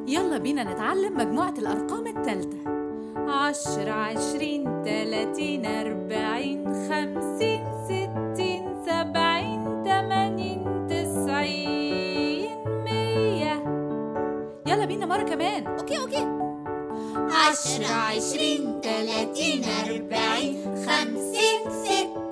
يلا بينا نتعلم مجموعة الأرقام التالتة. 10 20 30 40 50 60 70 80 90 100. يلا بينا مرة كمان. أوكي 10 20 30 40 50 60